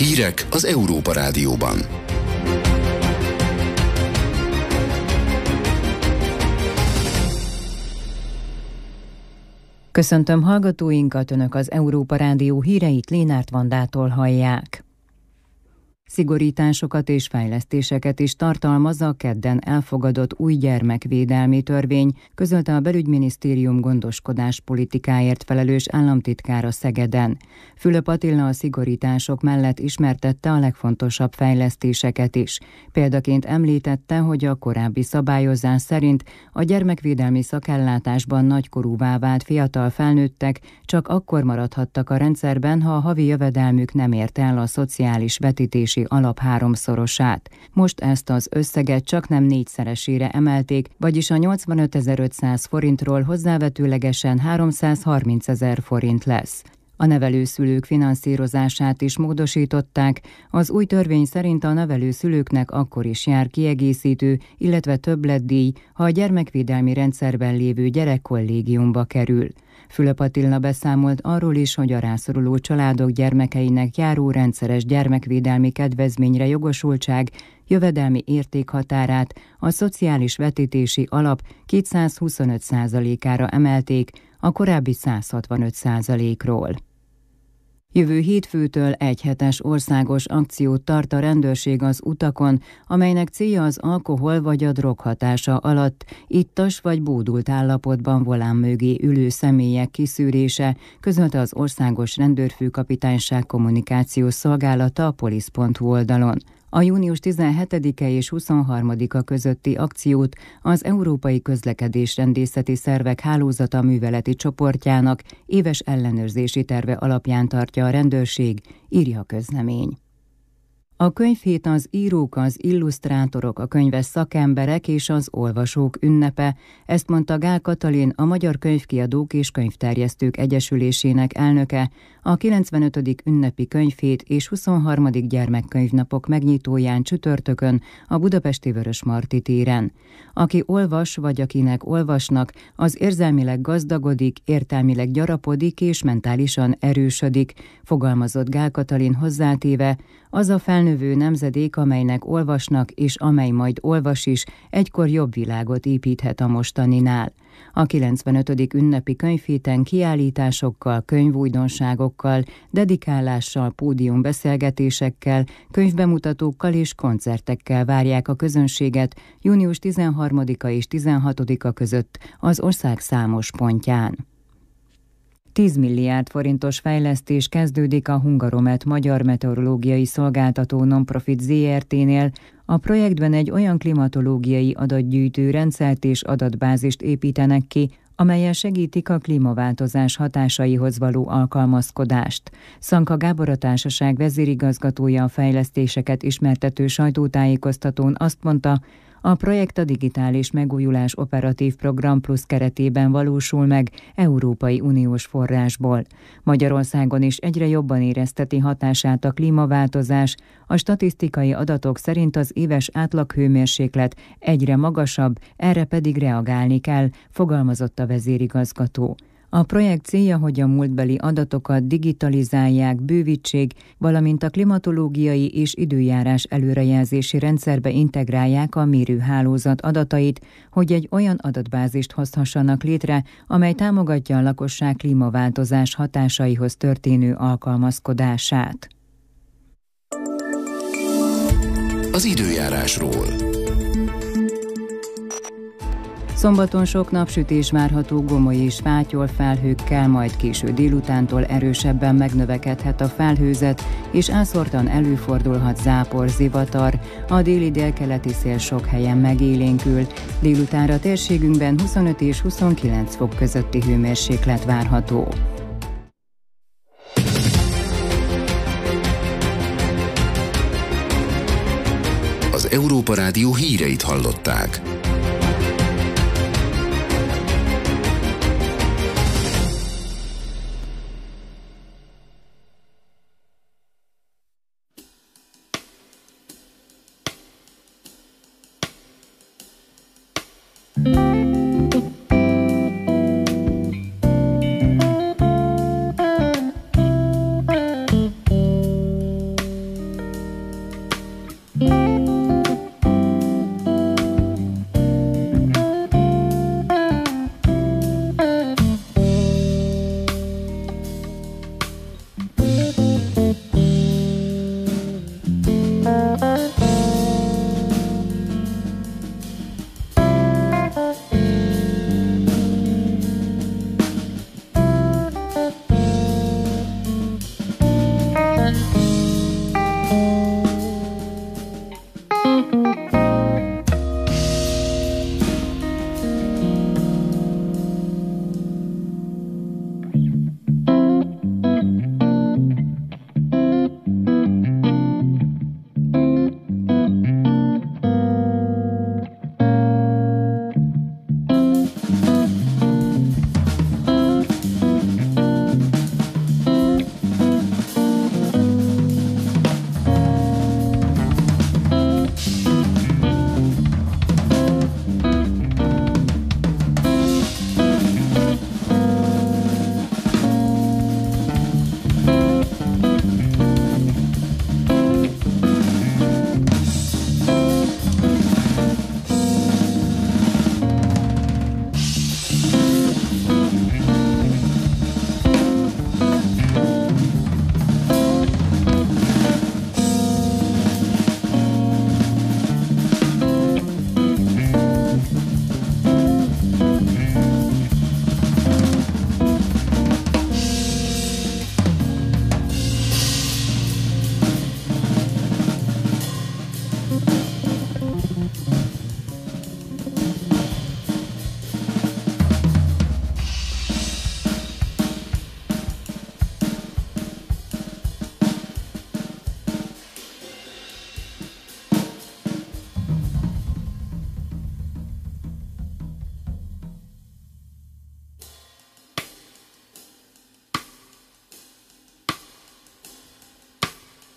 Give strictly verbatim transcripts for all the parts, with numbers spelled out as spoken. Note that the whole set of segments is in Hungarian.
Hírek az Európa Rádióban. Köszöntöm hallgatóinkat, Önök az Európa Rádió híreit Lénárt Vandától hallják. Szigorításokat és fejlesztéseket is tartalmaz a kedden elfogadott új gyermekvédelmi törvény, közölte a Belügyminisztérium gondoskodás politikáért felelős államtitkára Szegeden. Fülöp Attila a szigorítások mellett ismertette a legfontosabb fejlesztéseket is. Példaként említette, hogy a korábbi szabályozás szerint a gyermekvédelmi szakellátásban nagykorúvá vált fiatal felnőttek csak akkor maradhattak a rendszerben, ha a havi jövedelmük nem ért el a szociális vetítési alap háromszorosát. Most ezt az összeget csaknem négyszeresére emelték, vagyis a nyolcvanötezer-ötszáz forintról hozzávetőlegesen háromszázharmincezer forint lesz. A nevelőszülők finanszírozását is módosították. Az új törvény szerint a nevelőszülőknek akkor is jár kiegészítő, illetve többletdíj, ha a gyermekvédelmi rendszerben lévő gyerek kollégiumba kerül. Fülöp Attila beszámolt arról is, hogy a rászoruló családok gyermekeinek járó rendszeres gyermekvédelmi kedvezményre jogosultság jövedelmi értékhatárát a szociális vetítési alap kétszázhuszonöt százalékára emelték a korábbi száz hatvanöt százalékról. Jövő hétfőtől egyhetes országos akciót tart a rendőrség az utakon, amelynek célja az alkohol vagy a drog hatása alatt ittas vagy bódult állapotban volán mögé ülő személyek kiszűrése, közölte az Országos Rendőrfőkapitányság kommunikációs szolgálata a polisz pont hu oldalon. A június tizenhetedike és huszonharmadika közötti akciót az Európai Közlekedésrendészeti Szervek Hálózata műveleti csoportjának éves ellenőrzési terve alapján tartja a rendőrség, írja a közlemény. A könyvhét az írók, az illusztrátorok, a könyves szakemberek és az olvasók ünnepe, ezt mondta Gál Katalin, a Magyar Könyvkiadók és Könyvterjesztők Egyesülésének elnöke, a kilencvenötödik ünnepi könyvhét és huszonharmadik gyermekkönyvnapok megnyitóján csütörtökön a budapesti Vörösmarty téren. Aki olvas, vagy akinek olvasnak, az érzelmileg gazdagodik, értelmileg gyarapodik és mentálisan erősödik, fogalmazott Gál Katalin hozzátéve, az a felnövő nemzedék, amelynek olvasnak és amely majd olvas is, egykor jobb világot építhet a mostaninál. A kilencvenötödik ünnepi könyvhéten kiállításokkal, könyvújdonságokkal, dedikálással, pódiumbeszélgetésekkel, könyvbemutatókkal és koncertekkel várják a közönséget június tizenharmadika és tizenhatodika között az ország számos pontján. tíz milliárd forintos fejlesztés kezdődik a Hungaromet Magyar Meteorológiai Szolgáltató Nonprofit zé er té-nél. A projektben egy olyan klimatológiai adatgyűjtő rendszert és adatbázist építenek ki, amellyel segítik a klímaváltozás hatásaihoz való alkalmazkodást. Szanka Gábor, a társaság vezérigazgatója, a fejlesztéseket ismertető sajtótájékoztatón azt mondta, a projekt a Digitális Megújulás Operatív Program Plusz keretében valósul meg Európai Uniós forrásból. Magyarországon is egyre jobban érezteti hatását a klímaváltozás, a statisztikai adatok szerint az éves átlaghőmérséklet egyre magasabb, erre pedig reagálni kell, fogalmazott a vezérigazgató. A projekt célja, hogy a múltbeli adatokat digitalizálják, bővítsék, valamint a klimatológiai és időjárás előrejelzési rendszerbe integrálják a mérőhálózat adatait, hogy egy olyan adatbázist hozhassanak létre, amely támogatja a lakosság klímaváltozás hatásaihoz történő alkalmazkodását. Az időjárásról. Szombaton sok napsütés várható, gomoly és fátyol felhőkkel, majd késő délutántól erősebben megnövekedhet a felhőzet, és ászortan előfordulhat zápor, zivatar. A déli délkeleti szél sok helyen megélénkül. Délutánra térségünkben huszonöt és huszonkilenc fok közötti hőmérséklet várható. Az Európa Rádió híreit hallották.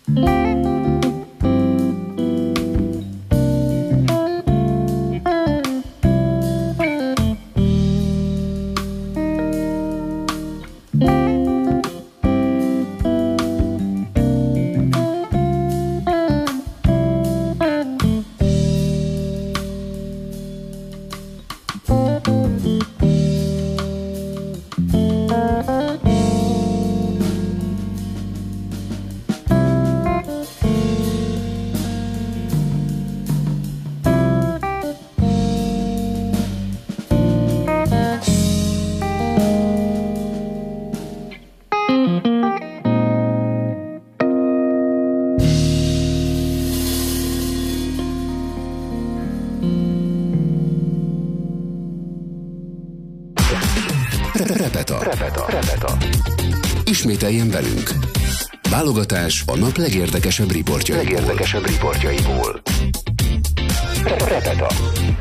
Repeta. Repeta. Repeta. Ismételjen velünk. Válogatás a nap legérdekesebb riportjaiból. Legérdekesebb riportjaiból. Repeta.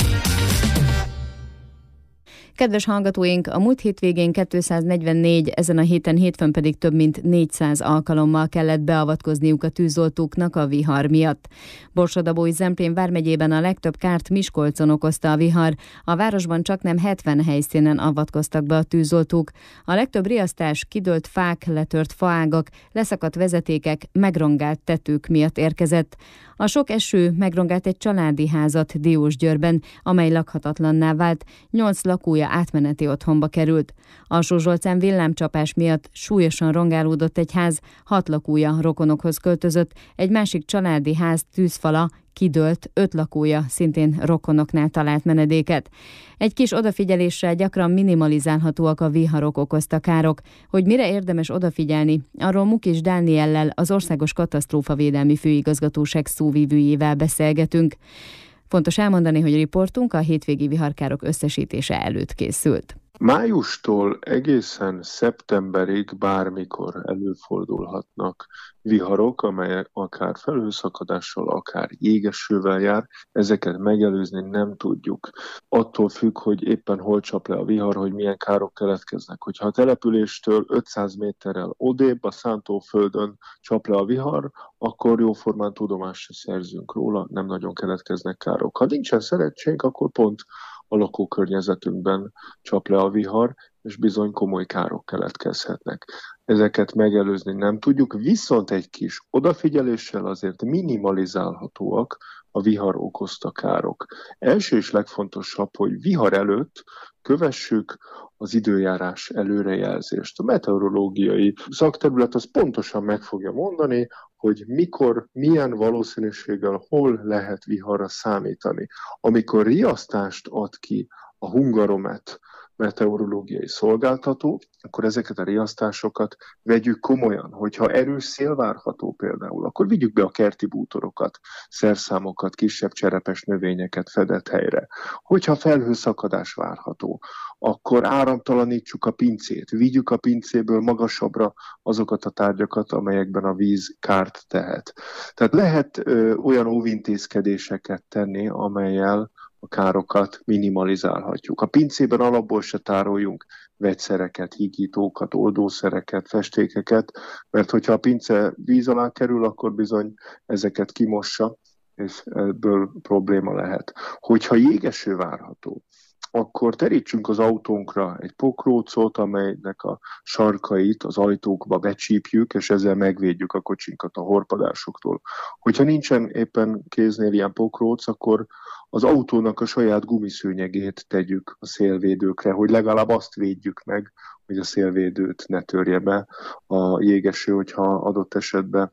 Kedves hallgatóink, a múlt hétvégén kétszáznegyvennégy, ezen a héten hétfőn pedig több mint négyszáz alkalommal kellett beavatkozniuk a tűzoltóknak a vihar miatt. Borsod-Abaúj-Zemplén vármegyében a legtöbb kárt Miskolcon okozta a vihar, a városban csaknem hetven helyszínen avatkoztak be a tűzoltók. A legtöbb riasztás kidőlt fák, letört faágak, leszakadt vezetékek, megrongált tetők miatt érkezett. A sok eső megrongált egy családi házat Diósgyőrben, amely lakhatatlanná vált, nyolc lakója átmeneti otthonba került. Alsó-Zsolcán villámcsapás miatt súlyosan rongálódott egy ház, hat lakója rokonokhoz költözött, egy másik családi ház tűzfala kidőlt, öt lakója szintén rokonoknál talált menedéket. Egy kis odafigyeléssel gyakran minimalizálhatóak a viharok okozta károk. Hogy mire érdemes odafigyelni, arról Mukis Dániellel, az Országos Katasztrófavédelmi Főigazgatóság szóvivőjével beszélgetünk. Fontos elmondani, hogy riportunk a hétvégi viharkárok összesítése előtt készült. Májustól egészen szeptemberig bármikor előfordulhatnak viharok, amelyek akár felhőszakadással, akár jégesővel jár. Ezeket megelőzni nem tudjuk. Attól függ, hogy éppen hol csap le a vihar, hogy milyen károk keletkeznek. Hogyha a településtől ötszáz méterrel odébb a szántóföldön csap le a vihar, akkor jóformán tudomást se szerzünk róla, nem nagyon keletkeznek károk. Ha nincsen szerencsénk, akkor pont a lakókörnyezetünkben csap le a vihar, és bizony komoly károk keletkezhetnek. Ezeket megelőzni nem tudjuk, viszont egy kis odafigyeléssel azért minimalizálhatóak a vihar okozta károk. Első és legfontosabb, hogy vihar előtt kövessük az időjárás előrejelzést. A meteorológiai szakterület az pontosan meg fogja mondani, hogy mikor, milyen valószínűséggel, hol lehet viharra számítani. Amikor riasztást ad ki a Hungaromet meteorológiai szolgáltató, akkor ezeket a riasztásokat vegyük komolyan. Hogyha erős szél várható például, akkor vigyük be a kerti bútorokat, szerszámokat, kisebb cserepes növényeket fedett helyre. Hogyha felhőszakadás várható, akkor áramtalanítsuk a pincét, vigyük a pincéből magasabbra azokat a tárgyakat, amelyekben a víz kárt tehet. Tehát lehet ö, olyan óvintézkedéseket tenni, amellyel a károkat minimalizálhatjuk. A pincében alapból se tároljunk vegyszereket, hígítókat, oldószereket, festékeket, mert hogyha a pince víz alá kerül, akkor bizony ezeket kimossa, és ebből probléma lehet. Hogyha jégeső várható, akkor terítsünk az autónkra egy pokrócot, amelynek a sarkait az ajtókba becsípjük, és ezzel megvédjük a kocsinkat a horpadásoktól. Hogyha nincsen éppen kéznél ilyen pokróc, akkor az autónak a saját gumiszőnyegét tegyük a szélvédőkre, hogy legalább azt védjük meg, hogy a szélvédőt ne törje be a jégeső, hogyha adott esetben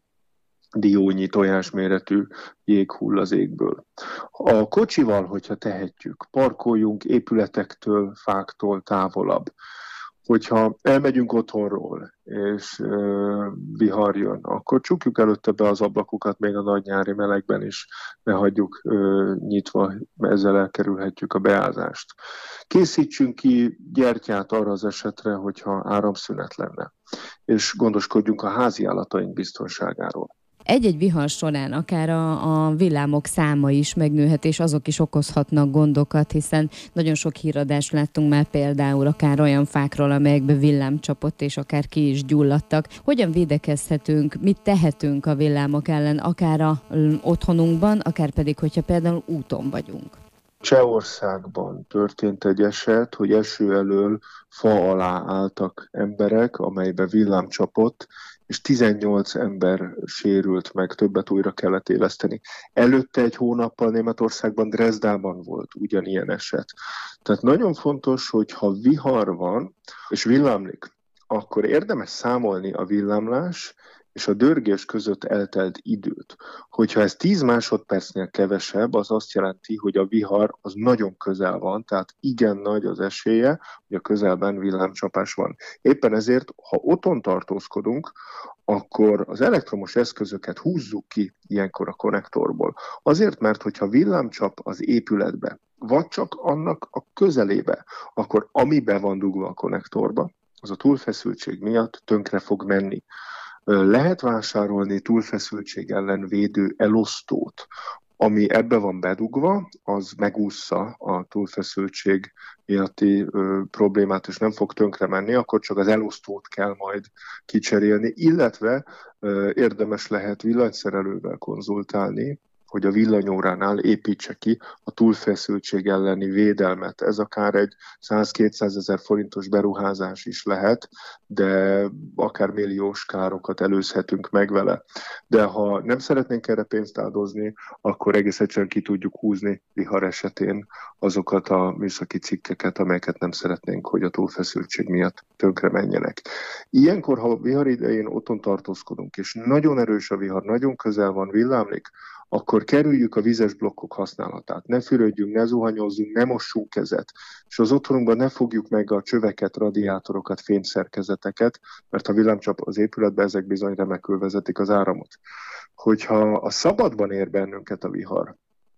diónyi tojásméretű jég hull az égből. A kocsival, hogyha tehetjük, parkoljunk épületektől, fáktól távolabb. Hogyha elmegyünk otthonról, és ö, vihar jön, akkor csukjuk előtte be az ablakokat még a nagy nyári melegben is, ne hagyjuk ö, nyitva, ezzel elkerülhetjük a beázást. Készítsünk ki gyertyát arra az esetre, hogyha áramszünet lenne, és gondoskodjunk a háziállataink biztonságáról. Egy-egy vihar során akár a, a villámok száma is megnőhet, és azok is okozhatnak gondokat, hiszen nagyon sok híradást láttunk már például akár olyan fákról, amelyekbe villám csapott, és akár ki is gyulladtak. Hogyan védekezhetünk, mit tehetünk a villámok ellen, akár a otthonunkban, akár pedig, hogyha például úton vagyunk? Csehországban történt egy eset, hogy eső elől fa alá álltak emberek, amelybe villám csapott, és tizennyolc ember sérült meg, többet újra kellett éleszteni. Előtte egy hónappal Németországban, Dresdában volt ugyanilyen eset. Tehát nagyon fontos, hogy ha vihar van, és villámlik, akkor érdemes számolni a villámlás és a dörgés között eltelt időt. Hogyha ez tíz másodpercnél kevesebb, az azt jelenti, hogy a vihar az nagyon közel van, tehát igen nagy az esélye, hogy a közelben villámcsapás van. Éppen ezért, ha otthon tartózkodunk, akkor az elektromos eszközöket húzzuk ki ilyenkor a konnektorból. Azért, mert hogyha villámcsap az épületbe, vagy csak annak a közelébe, akkor ami be van dugva a konnektorba, az a túlfeszültség miatt tönkre fog menni. Lehet vásárolni túlfeszültség ellen védő elosztót, ami ebbe van bedugva, az megússza a túlfeszültség miatti ö, problémát, és nem fog tönkre menni, akkor csak az elosztót kell majd kicserélni, illetve ö, érdemes lehet villanyszerelővel konzultálni, hogy a villanyóránál építse ki a túlfeszültség elleni védelmet. Ez akár egy száz-kétszáz ezer forintos beruházás is lehet, de akár milliós károkat előzhetünk meg vele. De ha nem szeretnénk erre pénzt áldozni, akkor egész egyszerűen ki tudjuk húzni vihar esetén azokat a műszaki cikkeket, amelyeket nem szeretnénk, hogy a túlfeszültség miatt tönkre menjenek. Ilyenkor, ha vihar idején otthon tartózkodunk, és nagyon erős a vihar, nagyon közel van, villámlik, akkor kerüljük a vizes blokkok használatát. Ne fürödjünk, ne zuhanyozzunk, ne mossunk kezet, és az otthonunkban ne fogjuk meg a csöveket, radiátorokat, fémszerkezeteket, mert ha villámcsap az épületbe, ezek bizony remekül vezetik az áramot. Hogyha a szabadban ér bennünket a vihar,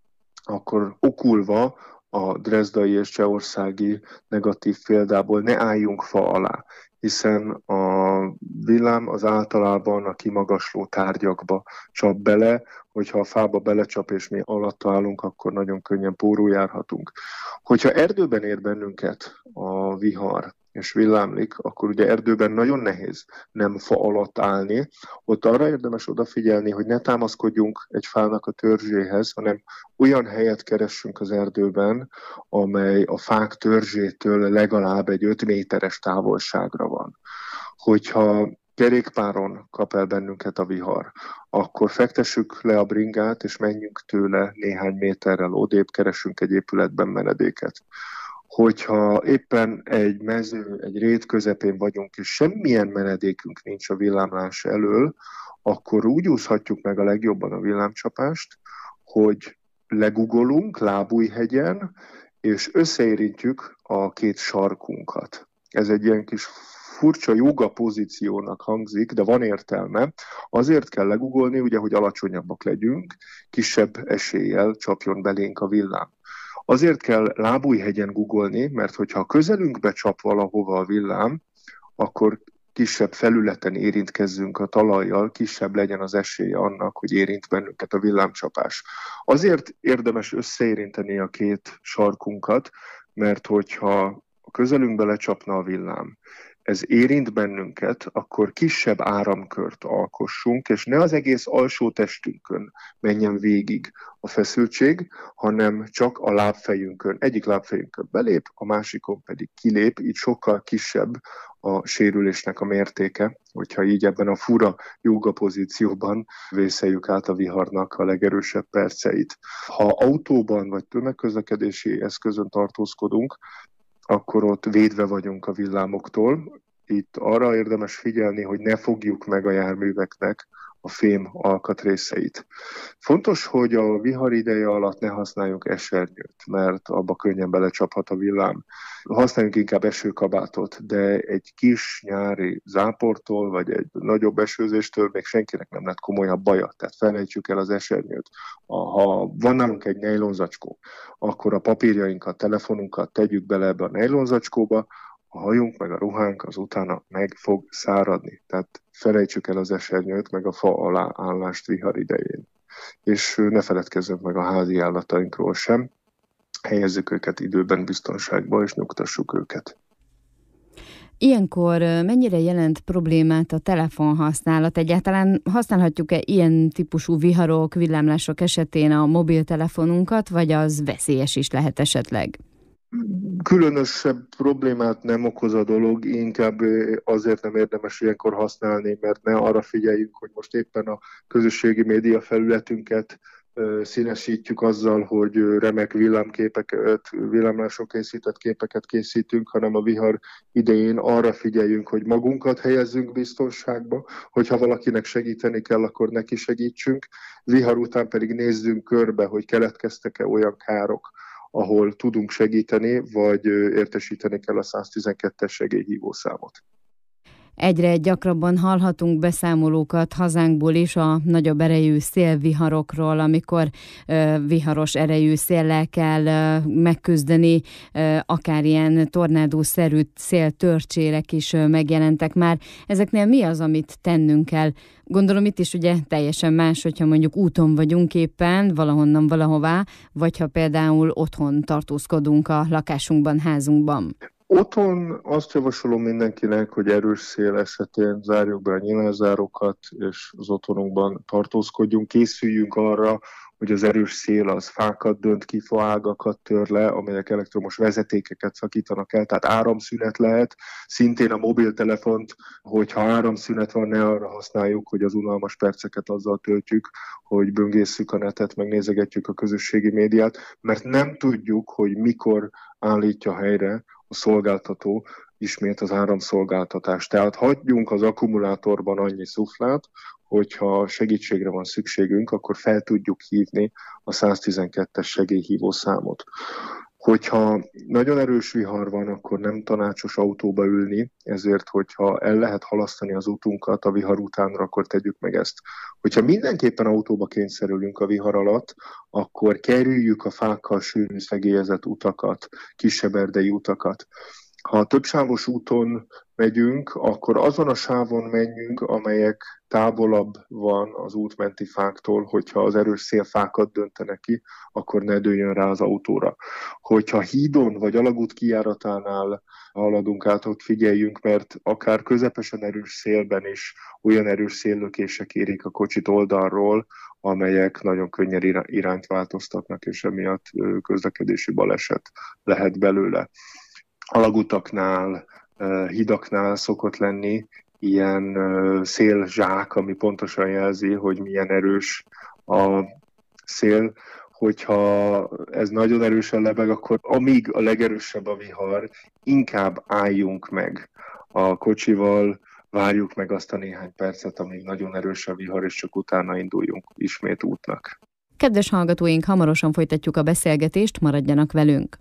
akkor okulva a drezdai és csehországi negatív példából ne álljunk fa alá, hiszen a villám az általában a kimagasló tárgyakba csap bele, hogyha a fába belecsap és mi alatta állunk, akkor nagyon könnyen pórul járhatunk. Hogyha erdőben ér bennünket a vihar, és villámlik, akkor ugye erdőben nagyon nehéz nem fa alatt állni. Ott arra érdemes odafigyelni, hogy ne támaszkodjunk egy fának a törzséhez, hanem olyan helyet keressünk az erdőben, amely a fák törzsétől legalább egy öt méteres távolságra van. Hogyha kerékpáron kap el bennünket a vihar, akkor fektessük le a bringát, és menjünk tőle néhány méterrel odébb, keresünk egy épületben menedéket. Hogyha éppen egy mező, egy rét közepén vagyunk, és semmilyen menedékünk nincs a villámlás elől, akkor úgy úszhatjuk meg a legjobban a villámcsapást, hogy legugolunk Lábújhegyen, és összeérintjük a két sarkunkat. Ez egy ilyen kis furcsa jóga pozíciónak hangzik, de van értelme. Azért kell legugolni, ugye, hogy alacsonyabbak legyünk, kisebb eséllyel csapjon belénk a villám. Azért kell Lábújhegyen gugolni, mert hogyha a közelünkbe csap valahova a villám, akkor kisebb felületen érintkezzünk a talajjal, kisebb legyen az esélye annak, hogy érint bennünket a villámcsapás. Azért érdemes összeérinteni a két sarkunkat, mert hogyha a közelünkbe lecsapna a villám, ez érint bennünket, akkor kisebb áramkört alkossunk, és ne az egész alsó testünkön menjen végig a feszültség, hanem csak a lábfejünkön. Egyik lábfejünkön belép, a másikon pedig kilép, így sokkal kisebb a sérülésnek a mértéke, hogyha így ebben a fura jóga pozícióban vészeljük át a viharnak a legerősebb perceit. Ha autóban vagy tömegközlekedési eszközön tartózkodunk, akkor ott védve vagyunk a villámoktól. Itt arra érdemes figyelni, hogy ne fogjuk meg a járműveknek a fém alkatrészeit. Fontos, hogy a vihar ideje alatt ne használjunk esernyőt, mert abba könnyen belecsaphat a villám. Használjunk inkább esőkabátot, de egy kis nyári záportól, vagy egy nagyobb esőzéstől még senkinek nem lett komolyabb baja, tehát felejtsük el az esernyőt. Ha van nálunk egy nejlonzacskó, akkor a papírjainkat, telefonunkat tegyük bele ebbe a nejlonzacskóba, a hajunk meg a ruhánk az utána meg fog száradni. Tehát felejtsük el az esernyőt, meg a fa alá állást vihar idején. És ne feledkezzünk meg a házi állatainkról sem, helyezzük őket időben biztonságba, és nyugtassuk őket. Ilyenkor mennyire jelent problémát a telefonhasználat? Egyáltalán használhatjuk-e ilyen típusú viharok, villámlások esetén a mobiltelefonunkat, vagy az veszélyes is lehet esetleg? Különösebb problémát nem okoz a dolog, inkább azért nem érdemes ilyenkor használni, mert ne arra figyeljünk, hogy most éppen a közösségi média felületünket színesítjük azzal, hogy remek villámképeket, villámlások készített képeket készítünk, hanem a vihar idején arra figyeljünk, hogy magunkat helyezzünk biztonságba, hogyha valakinek segíteni kell, akkor neki segítsünk, vihar után pedig nézzünk körbe, hogy keletkeztek-e olyan károk, ahol tudunk segíteni, vagy értesíteni kell a száztizenkettes segélyhívószámot. Egyre gyakrabban hallhatunk beszámolókat hazánkból is a nagyobb erejű szélviharokról, amikor ö, viharos erejű széllel kell ö, megküzdeni, ö, akár ilyen tornádószerű széltörcsérek is ö, megjelentek már. Ezeknél mi az, amit tennünk kell? Gondolom itt is ugye teljesen más, hogyha mondjuk úton vagyunk éppen, valahonnan valahová, vagy ha például otthon tartózkodunk a lakásunkban, házunkban. Otthon azt javasolom mindenkinek, hogy erős szél esetén zárjuk be a nyilázárókat, és az otthonunkban tartózkodjunk, készüljünk arra, hogy az erős szél az fákat dönt ki, faágakat tör le, amelyek elektromos vezetékeket szakítanak el, tehát áramszünet lehet. Szintén a mobiltelefont, hogyha áramszünet van, ne arra használjuk, hogy az unalmas perceket azzal töltjük, hogy böngészszük a netet, meg nézegetjük a közösségi médiát, mert nem tudjuk, hogy mikor állítja helyre a szolgáltató ismét az áramszolgáltatást. Tehát hagyjunk az akkumulátorban annyi szuflát, hogyha segítségre van szükségünk, akkor fel tudjuk hívni a száztizenkettes segélyhívó számot. Hogyha nagyon erős vihar van, akkor nem tanácsos autóba ülni, ezért, hogyha el lehet halasztani az utunkat a vihar utánra, akkor tegyük meg ezt. Hogyha mindenképpen autóba kényszerülünk a vihar alatt, akkor kerüljük a fákkal sűrű szegélyezett utakat, kisebb erdei utakat. Ha többsávos úton megyünk, akkor azon a sávon menjünk, amelyek távolabb van az útmenti fáktól, hogyha az erős szél fákat döntenek ki, akkor ne dőljön rá az autóra. Hogyha hídon vagy alagút kijáratánál haladunk át, ott figyeljünk, mert akár közepesen erős szélben is olyan erős széllökések érik a kocsit oldalról, amelyek nagyon könnyen irányt változtatnak, és emiatt közlekedési baleset lehet belőle. Alagutaknál, hidaknál szokott lenni ilyen szélzsák, ami pontosan jelzi, hogy milyen erős a szél. Hogyha ez nagyon erősen lebeg, akkor amíg a legerősebb a vihar, inkább álljunk meg a kocsival, várjuk meg azt a néhány percet, amíg nagyon erős a vihar, és csak utána induljunk ismét útnak. Kedves hallgatóink, hamarosan folytatjuk a beszélgetést, maradjanak velünk!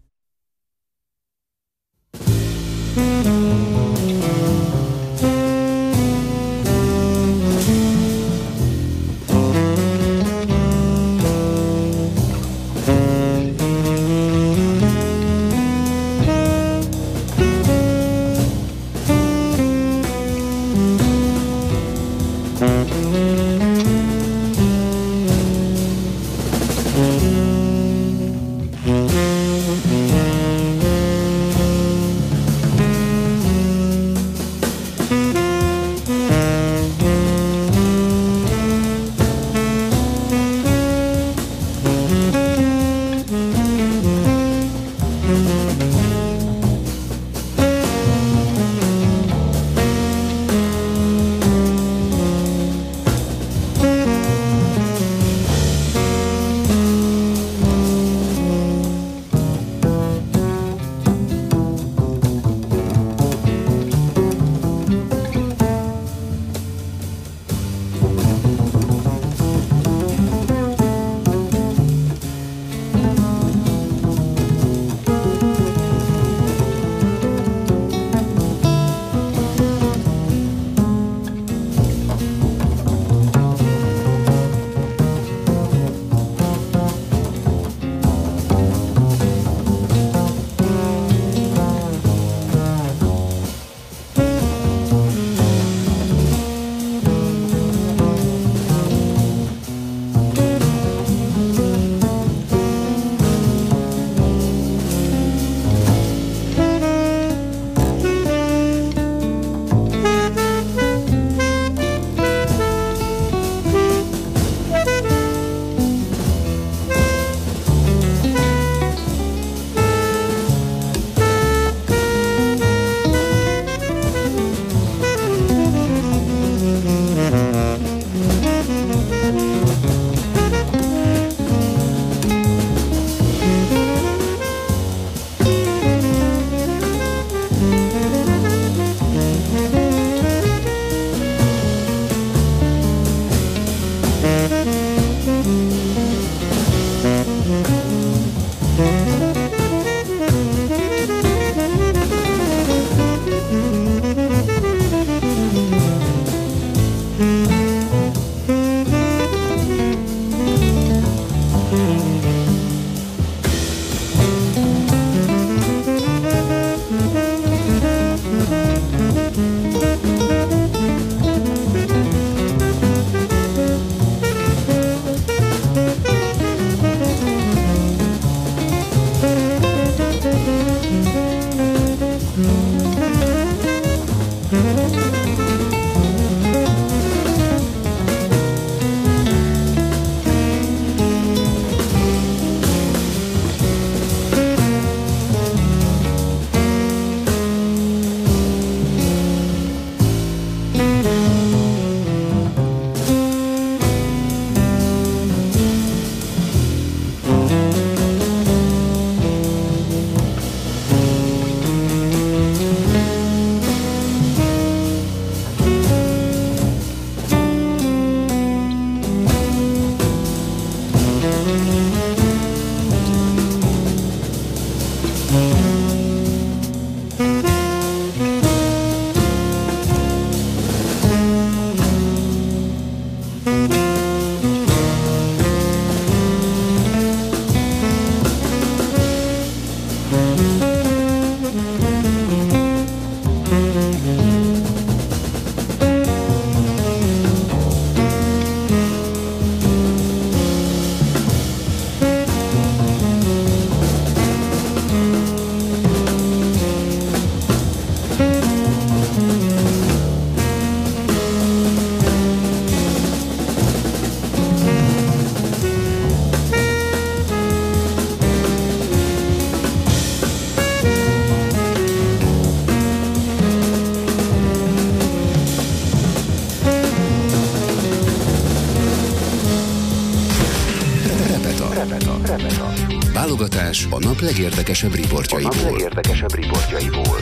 Válogatás a nap legérdekesebb riportjaiból. A nap legérdekesebb riportjaiból.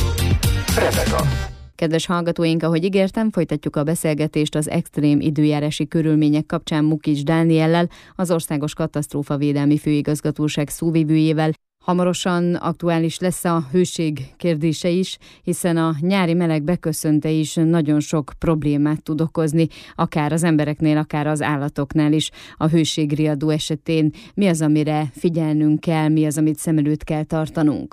Rebeka. Kedves hallgatóink, ahogy ígértem, folytatjuk a beszélgetést az extrém időjárási körülmények kapcsán Mukics Dániellel, az Országos Katasztrófavédelmi Főigazgatóság szóvivőjével. Hamarosan aktuális lesz a hőség kérdése is, hiszen a nyári meleg beköszönte is nagyon sok problémát tud okozni, akár az embereknél, akár az állatoknál is. A hőségriadó esetén mi az, amire figyelnünk kell, mi az, amit szem előtt kell tartanunk?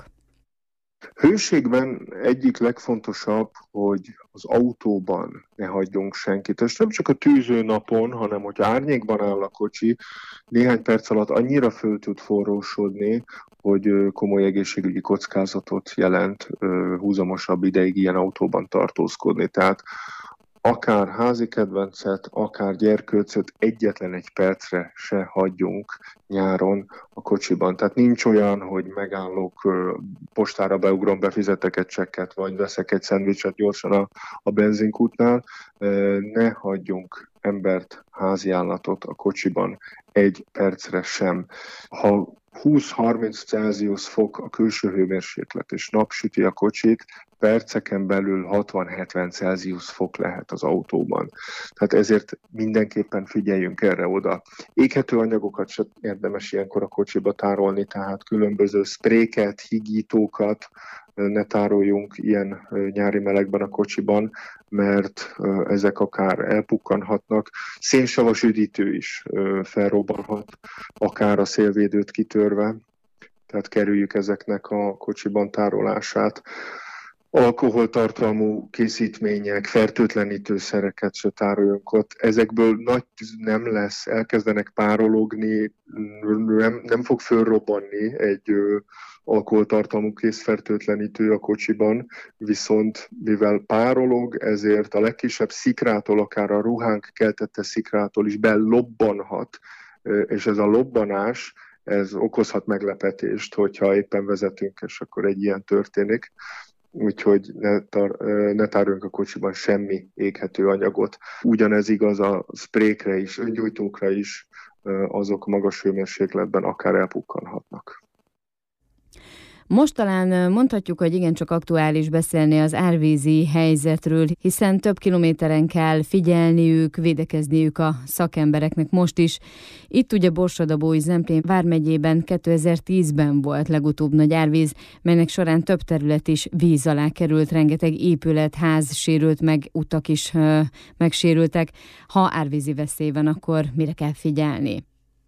Hőségben egyik legfontosabb, hogy az autóban ne hagyjunk senkit. És nem csak a tűző napon, hanem hogy árnyékban áll a kocsi, néhány perc alatt annyira föl tud forrósodni, hogy komoly egészségügyi kockázatot jelent húzamosabb ideig ilyen autóban tartózkodni. Tehát akár házi kedvencet, akár gyerkőcöt egyetlen egy percre se hagyjunk nyáron a kocsiban. Tehát nincs olyan, hogy megállok, postára beugrom, befizetek egy csekket, vagy veszek egy szendvicset gyorsan a, a benzinkútnál. Ne hagyjunk embert, háziállatot a kocsiban egy percre sem. Ha húsz-harminc Celsius fok a külső hőmérséklet, és napsüti a kocsit, perceken belül hatvan-hetven Celsius fok lehet az autóban. Tehát ezért mindenképpen figyeljünk erre oda. Éghető anyagokat sem érdemes ilyenkor a kocsiba tárolni, tehát különböző szpréket, higítókat ne tároljunk ilyen nyári melegben a kocsiban, mert ezek akár elpukkanhatnak. Szénsavas üdítő is felrobbanhat, akár a szélvédőt kitörve, tehát kerüljük ezeknek a kocsiban tárolását. Alkoholtartalmú készítmények, fertőtlenítőszereket se tároljunk ott. Ezekből nagy tűz nem lesz, elkezdenek párologni, nem, nem fog fölrobbanni egy ö, alkoholtartalmú készfertőtlenítő a kocsiban, viszont mivel párolog, ezért a legkisebb szikrától, akár a ruhánk keltette szikrától is belobbanhat, és ez a lobbanás, ez okozhat meglepetést, hogyha éppen vezetünk, és akkor egy ilyen történik. Úgyhogy ne, tar- ne tároljunk a kocsiban semmi éghető anyagot. Ugyanez igaz a szprékre is, öngyújtókra is, azok magas hőmérsékletben akár elpukkanhatnak. Most talán mondhatjuk, hogy igencsak aktuális beszélni az árvízi helyzetről, hiszen több kilométeren kell figyelniük, védekezniük a szakembereknek most is. Itt ugye Borsod-Abaúj-Zemplén vármegyében kétezer-tízben volt legutóbb nagy árvíz, melynek során több terület is víz alá került, rengeteg épület, ház sérült meg, utak is uh, megsérültek. Ha árvízi veszély van, akkor mire kell figyelni?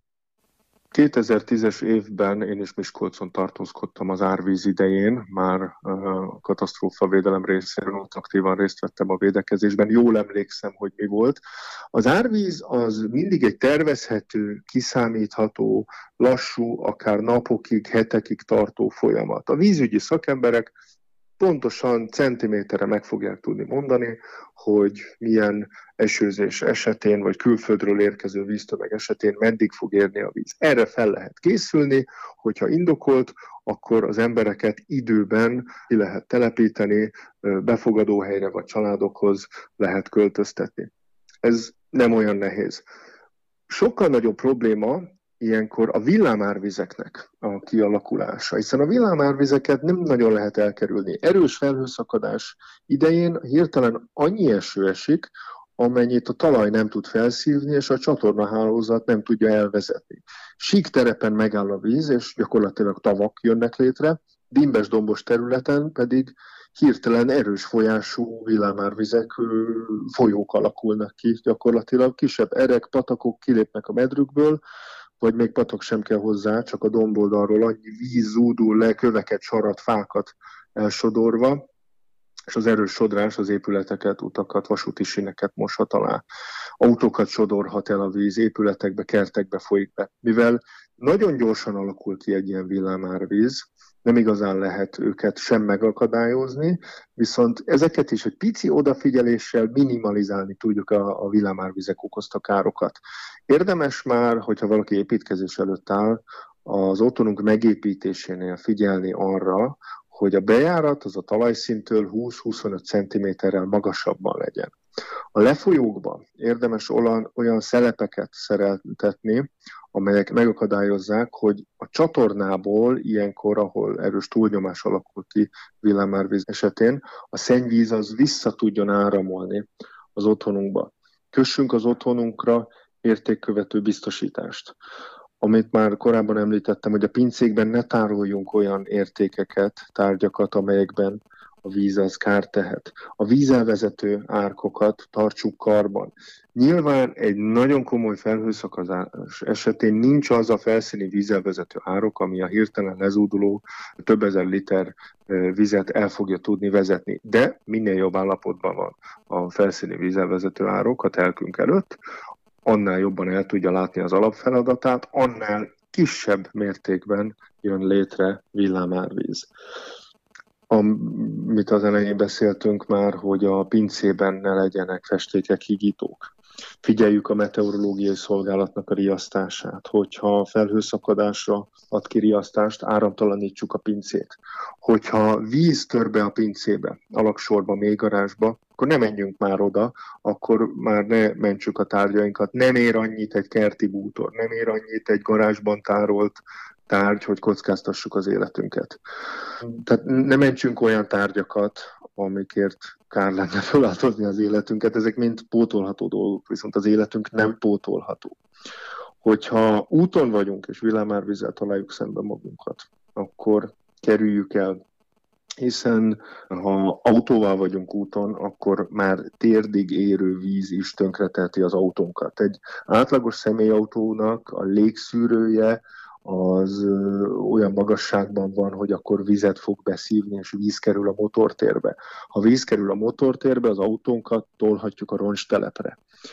kétezer-tízes évben én is Miskolcon tartózkodtam az árvíz idején, már a katasztrófavédelem részéről ott aktívan részt vettem a védekezésben, jól emlékszem, hogy mi volt. Az árvíz az mindig egy tervezhető, kiszámítható, lassú, akár napokig, hetekig tartó folyamat. A vízügyi szakemberek pontosan centiméterre meg fogják tudni mondani, hogy milyen esőzés esetén, vagy külföldről érkező víztömeg esetén meddig fog érni a víz. Erre fel lehet készülni, hogyha indokolt, akkor az embereket időben ki lehet telepíteni, befogadóhelyre vagy családokhoz lehet költöztetni. Ez nem olyan nehéz. Sokkal nagyobb probléma ilyenkor a villámárvizeknek a kialakulása, hiszen a villámárvizeket nem nagyon lehet elkerülni. Erős felhőszakadás idején hirtelen annyi eső esik, amennyit a talaj nem tud felszívni, és a csatornahálózat nem tudja elvezetni. Sík terepen megáll a víz, és gyakorlatilag tavak jönnek létre, dimbes-dombos területen pedig hirtelen erős folyású villámárvizek, folyók alakulnak ki, gyakorlatilag kisebb erek, patakok kilépnek a medrükből, vagy még patak sem kell hozzá, csak a domboldalról annyi víz zúdul le, köveket, sarat, fákat elsodorva, és az erős sodrás az épületeket, utakat, vasúti síneket moshat alá. Autókat sodorhat el a víz, épületekbe, kertekbe folyik be. Mivel nagyon gyorsan alakul ki egy ilyen villámárvíz, nem igazán lehet őket sem megakadályozni, viszont ezeket is egy pici odafigyeléssel minimalizálni tudjuk a, a villámárvizek okozta károkat. Érdemes már, hogyha valaki építkezés előtt áll, az otthonunk megépítésénél figyelni arra, hogy a bejárat az a talajszintől húsz-huszonöt centiméterrel magasabban legyen. A lefolyókban érdemes olyan, olyan szelepeket szereltetni, amelyek megakadályozzák, hogy a csatornából ilyenkor, ahol erős túlnyomás alakul ki villámárvíz esetén, a szennyvíz az vissza tudjon áramolni az otthonunkba. Kössünk az otthonunkra értékkövető biztosítást. Amit már korábban említettem, hogy a pincékben ne tároljunk olyan értékeket, tárgyakat, amelyekben a víz az kárt tehet. A vízelvezető árkokat tartsuk karban. Nyilván egy nagyon komoly felhőszakadás esetén nincs az a felszíni vízelvezető árok, ami a hirtelen lezúduló több ezer liter vizet el fogja tudni vezetni. De minél jobb állapotban van a felszíni vízelvezető árok a telkünk előtt, annál jobban el tudja látni az alapfeladatát, annál kisebb mértékben jön létre villámárvíz. Amit az elején beszéltünk már, hogy a pincében ne legyenek festékek, hígítók. Figyeljük a meteorológiai szolgálatnak a riasztását, hogyha felhőszakadásra ad ki riasztást, áramtalanítsuk a pincét. Hogyha víz tör be a pincébe, alaksorba, mélygarázsba, akkor ne menjünk már oda, akkor már ne mentsük a tárgyainkat. Nem ér annyit egy kerti bútor, nem ér annyit egy garázsban tárolt tárgy, hogy kockáztassuk az életünket. Tehát ne mentsünk olyan tárgyakat, amikért kár lenne feláldozni az életünket, ezek mind pótolható dolgok, viszont az életünk nem pótolható. Hogyha úton vagyunk, és villámárvízzel találjuk szembe magunkat, akkor kerüljük el, hiszen ha autóval vagyunk úton, akkor már térdig érő víz is tönkreteheti az autónkat. Egy átlagos személyautónak a légszűrője az olyan magasságban van, hogy akkor vizet fog beszívni, és víz kerül a motortérbe. Ha víz kerül a motortérbe, az autónkat tolhatjuk a roncstelepre.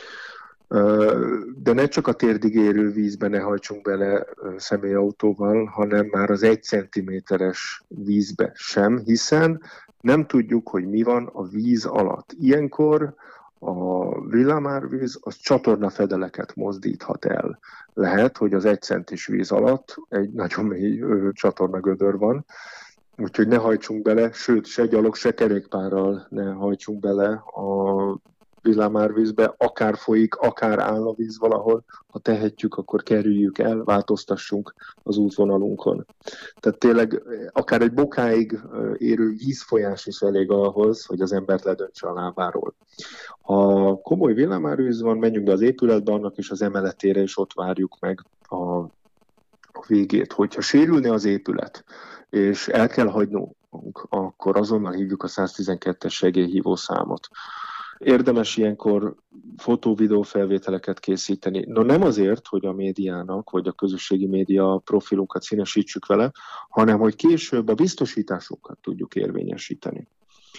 De ne csak a térdig érő vízbe ne hajtsunk bele személyautóval, hanem már az egy centiméteres vízbe sem, hiszen nem tudjuk, hogy mi van a víz alatt. Ilyenkor a villámárvíz az csatornafedeleket mozdíthat el. Lehet, hogy az egy centis víz alatt egy nagyon mély csatornagödör van, úgyhogy ne hajtsunk bele, sőt, se gyalog, se kerékpárral ne hajtsunk bele a villámárvízbe, akár folyik, akár áll a víz valahol, ha tehetjük, akkor kerüljük el, változtassunk az útvonalunkon. Tehát tényleg akár egy bokáig érő vízfolyás is elég ahhoz, hogy az embert ledöntse a lábáról. Ha komoly villámárvíz van, menjünk be az épületbe, annak is az emeletére, és ott várjuk meg a, a végét. Hogyha sérülne az épület, és el kell hagynunk, akkor azonnal hívjuk a száztizenkettes segélyhívó számot. Érdemes ilyenkor fotó-videó felvételeket készíteni. No nem azért, hogy a médiának, vagy a közösségi média profilunkat színesítsük vele, hanem hogy később a biztosításunkat tudjuk érvényesíteni.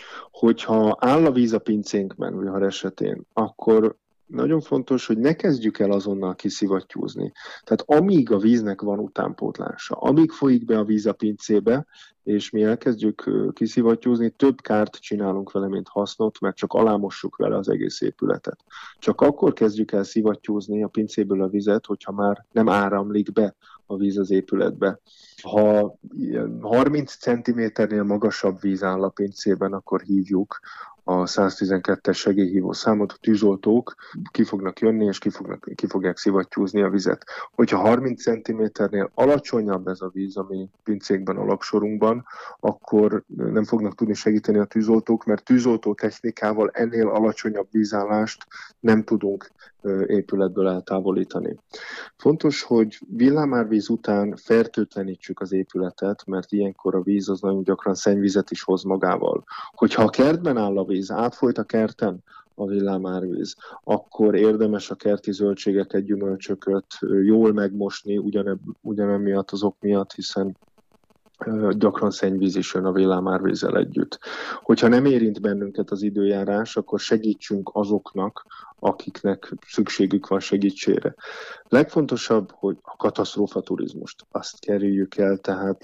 Hogyha áll a víz a pincénkben, vihar esetén, akkor nagyon fontos, hogy ne kezdjük el azonnal kiszivattyúzni. Tehát amíg a víznek van utánpótlása, amíg folyik be a víz a pincébe, és mi elkezdjük kiszivattyúzni, több kárt csinálunk vele, mint hasznot, mert csak alámossuk vele az egész épületet. Csak akkor kezdjük el szivattyúzni a pincéből a vizet, hogyha már nem áramlik be a víz az épületbe. Ha harminc centiméternél magasabb víz áll a pincében, akkor hívjuk a száztizenkettes segélyhívó számot, a tűzoltók ki fognak jönni, és ki, fognak, ki fogják szivattyúzni a vizet. Hogyha harminc centiméternél alacsonyabb ez a víz, ami pincékben, a laksorunkban, akkor nem fognak tudni segíteni a tűzoltók, mert tűzoltó technikával ennél alacsonyabb vízállást nem tudunk épületből eltávolítani. Fontos, hogy villámárvíz után fertőtlenítsük az épületet, mert ilyenkor a víz az nagyon gyakran szennyvizet is hoz magával. Hogyha a kertben áll a víz, átfolyt a kerten a villámárvíz, akkor érdemes a kerti zöldségeket, gyümölcsöket jól megmosni ugyanem miatt, azok miatt, hiszen gyakran szennyvíz is jön a villámárvízzel együtt. Hogyha nem érint bennünket az időjárás, akkor segítsünk azoknak, akiknek szükségük van segítségre. Legfontosabb, hogy a katasztrófa turizmust azt kerüljük el, tehát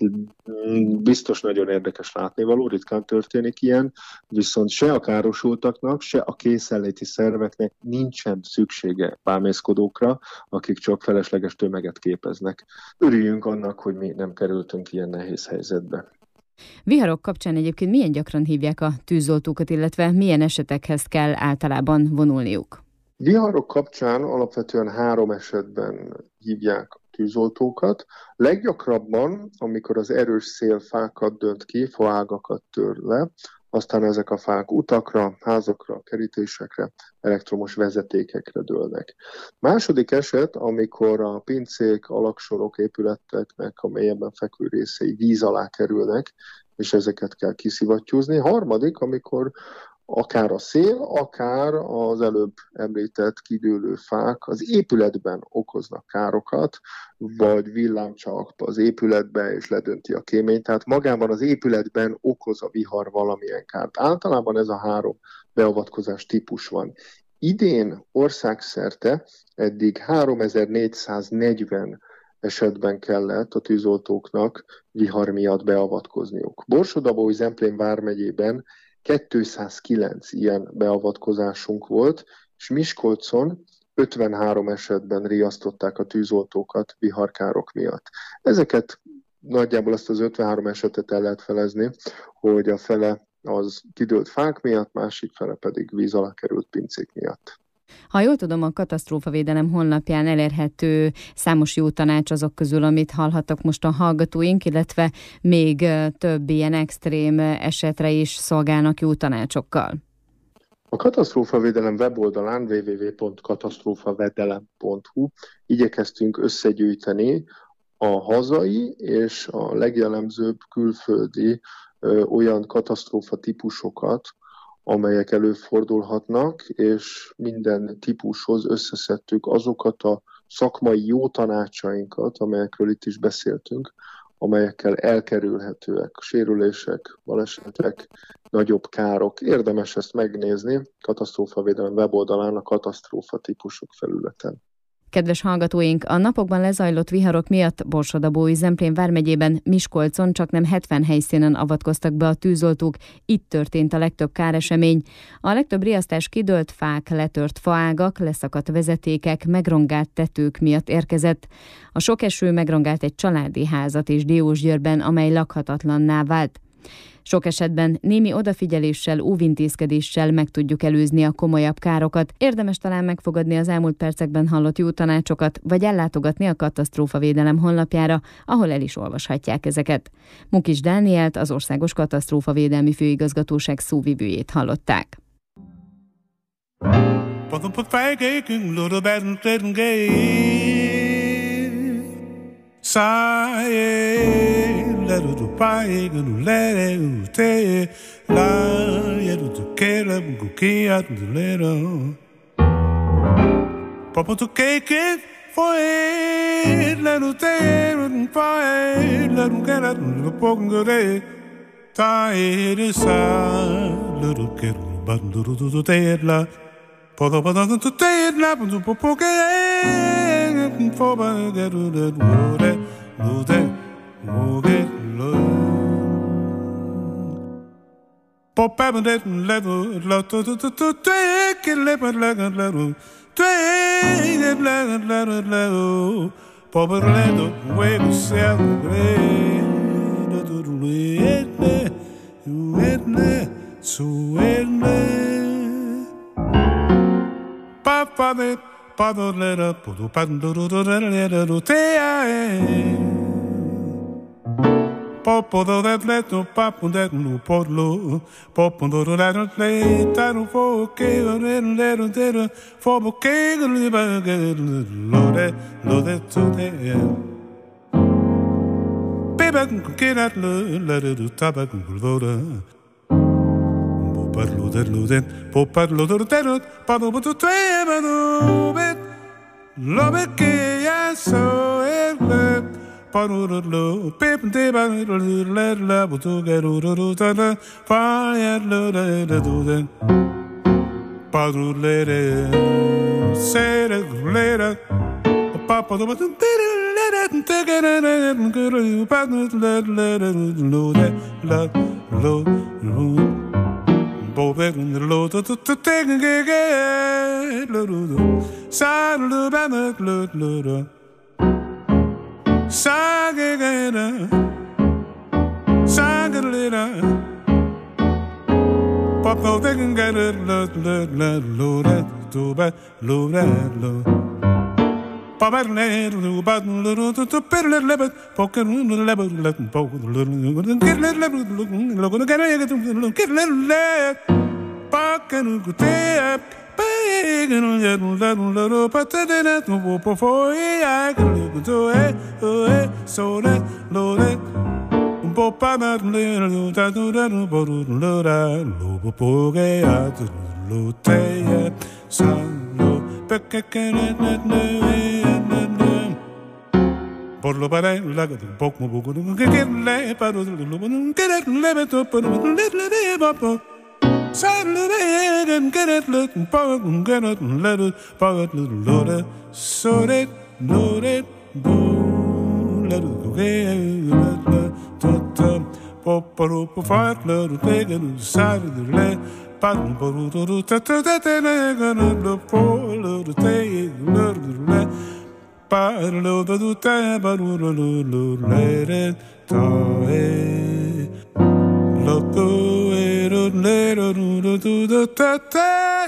biztos nagyon érdekes látnivaló, ritkán történik ilyen, viszont se a károsultaknak, se a készenléti szerveknek nincsen szüksége bámészkodókra, akik csak felesleges tömeget képeznek. Örüljünk annak, hogy mi nem kerültünk ilyen nehéz helyzetbe. Viharok kapcsán egyébként milyen gyakran hívják a tűzoltókat, illetve milyen esetekhez kell általában vonulniuk? Viharok kapcsán alapvetően három esetben hívják a tűzoltókat. Leggyakrabban, amikor az erős szél fákat dönt ki, faágakat tör le, aztán ezek a fák utakra, házakra, kerítésekre, elektromos vezetékekre dőlnek. Második eset, amikor a pincék, alagsorok, épületeknek a mélyebben fekvő részei víz alá kerülnek, és ezeket kell kiszivattyúzni. Harmadik, amikor akár a szél, akár az előbb említett kidőlő fák az épületben okoznak károkat, vagy villámcsap az épületbe és ledönti a kéményt. Tehát magában az épületben okoz a vihar valamilyen kárt. Általában ez a három beavatkozás típus van. Idén országszerte eddig háromezer-négyszáznegyven esetben kellett a tűzoltóknak vihar miatt beavatkozniuk. Borsod-Abaúj-Zemplén vármegyében kétszázkilenc ilyen beavatkozásunk volt, és Miskolcon ötvenhárom esetben riasztották a tűzoltókat viharkárok miatt. Ezeket nagyjából azt az ötvenhárom esetet el lehet felezni, hogy a fele az kidőlt fák miatt, másik fele pedig víz alá került pincék miatt. Ha jól tudom, a Katasztrófavédelem honlapján elérhető számos jó tanács azok közül, amit hallhattak most a hallgatóink, illetve még több ilyen extrém esetre is szolgálnak jó tanácsokkal. A Katasztrófavédelem weboldalán double-u double-u double-u pont katasztrófavedelem pont hu igyekeztünk összegyűjteni a hazai és a legjellemzőbb külföldi ö, olyan katasztrófa típusokat, amelyek előfordulhatnak, és minden típushoz összeszedtük azokat a szakmai jó tanácsainkat, amelyekről itt is beszéltünk, amelyekkel elkerülhetőek sérülések, balesetek, nagyobb károk. Érdemes ezt megnézni Katasztrófavédelem weboldalán, a katasztrófa típusok felületen. Kedves hallgatóink, a napokban lezajlott viharok miatt Borsod-Abaúj-Zemplén vármegyében, Miskolcon csaknem hetven helyszínen avatkoztak be a tűzoltók, itt történt a legtöbb káresemény. A legtöbb riasztás kidőlt fák, letört faágak, leszakadt vezetékek, megrongált tetők miatt érkezett. A sok eső megrongált egy családi házat is Diósgyőrben, amely lakhatatlanná vált. Sok esetben némi odafigyeléssel, óvintézkedéssel meg tudjuk előzni a komolyabb károkat. Érdemes talán megfogadni az elmúlt percekben hallott jó tanácsokat, vagy ellátogatni a Katasztrófavédelem honlapjára, ahol el is olvashatják ezeket. Mukis Dánielt, az Országos Katasztrófavédelmi Főigazgatóság szóvivőjét hallották. For it, little day, and fire, little get out of the poker day. Tired is a little kid, but little to the dead la. For the bottom to dead lap and to poker, for I get to that wood, wood, wood, Pop up and that level, lot to take it, leopard like a level. Tway, let let let let let, Papa let the way to celebrate. Do do it, it, so it. Papa let, Papa let up, do pan do do do let let do te. Papa do that let no papa that no podlo. Papa do that let let that for okay let let let for okay let let let let to the baby get at let it do tabak loader. Popar loader loader popar loader that pado to try but bet love que ya so it Parurlo, pip de barrel, let love to get out fire, let do then. Parulere, say it later. Papa, but let it take it and go to partners, let let it load it, let load, load. Bobek and the load to take again, load, saddle, banner, load, load. Sagagada, sagalera. Papa, they can get it, load, load, load, load, to bed, load, load. Papa, let do button, little to pedal a level, pocket, level, let them poke the little, get let level, look at it, look at let pocket, good day. Pagan little little little patada to before I can look to it, oh, so that load it. Popa little tattoo that boru loda, lobopoge at lote, son, lo, pecacan at no, Porlo para la poco book, get lay, paro, get it, let it up, let it up. Saturday and get it, let it, power, get it, let it, power, little loader, so that, load it, boo, let it go, let it, tot, pop, pop, fire, let it, take it, side of the lead, pattern, poru, tata, tata, gonna look for, let it, take, let it, let parlo, do, tabaru, let it, tie. Loco, ero, lero, do, do, do, ta, ta,